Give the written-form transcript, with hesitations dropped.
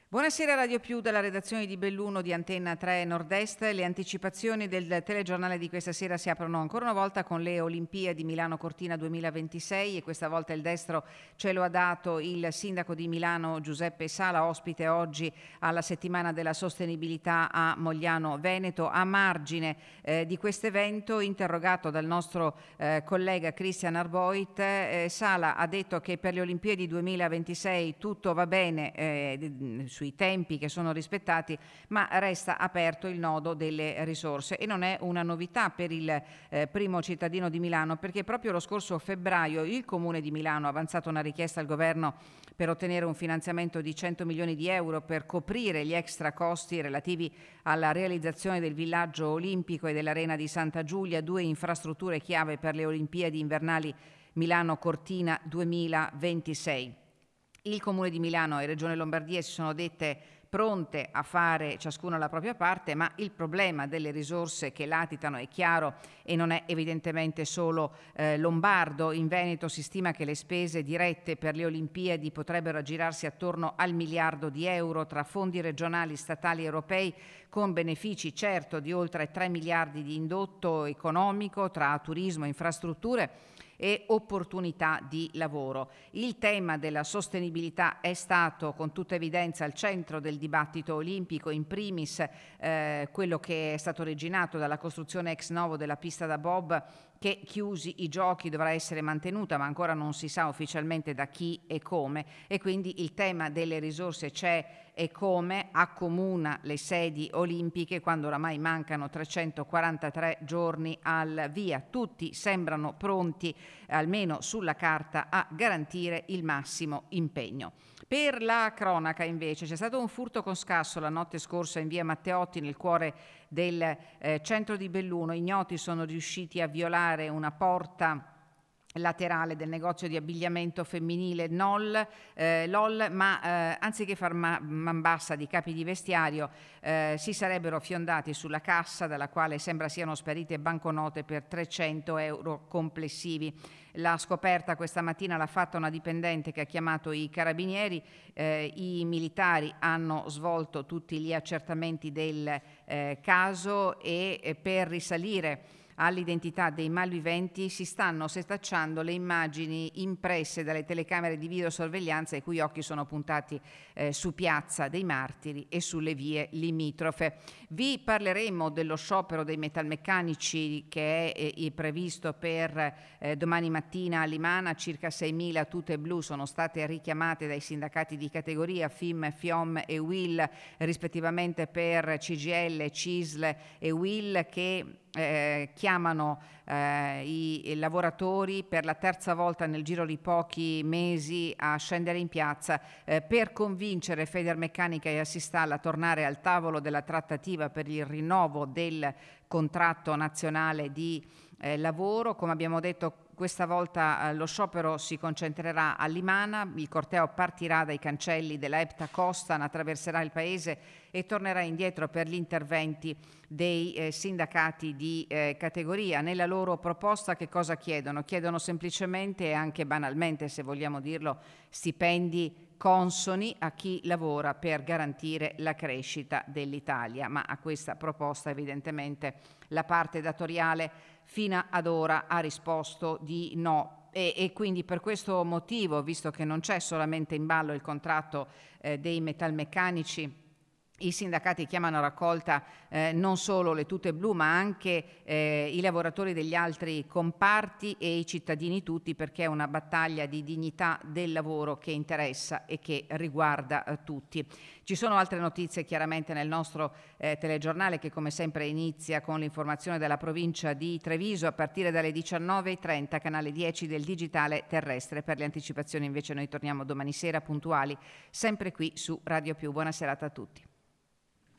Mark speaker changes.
Speaker 1: Buonasera Radio Più dalla redazione di Belluno di Antenna 3 Nord-Est. Le anticipazioni del telegiornale di questa sera si aprono ancora una volta con le Olimpiadi Milano Cortina 2026 e questa volta il destro ce lo ha dato il sindaco di Milano Giuseppe Sala, ospite oggi alla settimana della sostenibilità a Mogliano Veneto. A margine di questo evento, interrogato dal nostro collega Christian Arboit, Sala ha detto che per le Olimpiadi 2026 tutto va bene sui tempi che sono rispettati, ma resta aperto il nodo delle risorse e non è una novità per il primo cittadino di Milano, perché proprio lo scorso febbraio il Comune di Milano ha avanzato una richiesta al governo per ottenere un finanziamento di 100 milioni di euro per coprire gli extra costi relativi alla realizzazione del villaggio olimpico e dell'arena di Santa Giulia, due infrastrutture chiave per le Olimpiadi invernali Milano Cortina 2026. Il Comune di Milano e Regione Lombardia si sono dette pronte a fare ciascuna la propria parte, ma il problema delle risorse che latitano è chiaro e non è evidentemente solo lombardo. In Veneto si stima che le spese dirette per le Olimpiadi potrebbero aggirarsi attorno al miliardo di euro tra fondi regionali, statali e europei, con benefici certo di oltre 3 miliardi di indotto economico tra turismo e infrastrutture e opportunità di lavoro. Il tema della sostenibilità è stato con tutta evidenza al centro del dibattito olimpico, in primis quello che è stato originato dalla costruzione ex novo della pista da bob, che chiusi i giochi dovrà essere mantenuta, ma ancora non si sa ufficialmente da chi e come, e quindi il tema delle risorse c'è e come accomuna le sedi olimpiche quando oramai mancano 343 giorni al via. Tutti sembrano pronti, almeno sulla carta, a garantire il massimo impegno. Per la cronaca invece c'è stato un furto con scasso la notte scorsa in via Matteotti nel cuore del centro di Belluno. Ignoti sono riusciti a violare una porta laterale del negozio di abbigliamento femminile LOL, ma anziché far man bassa di capi di vestiario si sarebbero fiondati sulla cassa, dalla quale sembra siano sparite banconote per 300 euro complessivi. La scoperta questa mattina l'ha fatta una dipendente che ha chiamato i carabinieri. I militari hanno svolto tutti gli accertamenti del caso e per risalire all'identità dei malviventi si stanno setacciando le immagini impresse dalle telecamere di videosorveglianza i cui occhi sono puntati su Piazza dei Martiri e sulle vie limitrofe. Vi parleremo dello sciopero dei metalmeccanici che è previsto per domani mattina a Limana. Circa 6.000 tute blu sono state richiamate dai sindacati di categoria FIM, FIOM e UIL, rispettivamente per CGL, CISL e UIL, che chiamano i lavoratori per la terza volta nel giro di pochi mesi a scendere in piazza per convincere Federmeccanica e Assistalla a tornare al tavolo della trattativa per il rinnovo del contratto nazionale di lavoro. Come abbiamo detto, questa volta lo sciopero si concentrerà a Limana. Il corteo partirà dai cancelli della Epta Costan, attraverserà il paese e tornerà indietro per gli interventi dei sindacati di categoria. Nella loro proposta che cosa chiedono? Chiedono semplicemente e anche banalmente, se vogliamo dirlo, stipendi consoni a chi lavora per garantire la crescita dell'Italia, ma a questa proposta evidentemente la parte datoriale fino ad ora ha risposto di no. E quindi per questo motivo, visto che non c'è solamente in ballo il contratto dei metalmeccanici, i sindacati chiamano a raccolta non solo le tute blu, ma anche i lavoratori degli altri comparti e i cittadini tutti, perché è una battaglia di dignità del lavoro che interessa e che riguarda tutti. Ci sono altre notizie chiaramente nel nostro telegiornale, che come sempre inizia con l'informazione della provincia di Treviso a partire dalle 19:30, canale 10 del digitale terrestre. Per le anticipazioni invece noi torniamo domani sera puntuali, sempre qui su Radio Più. Buona serata a tutti.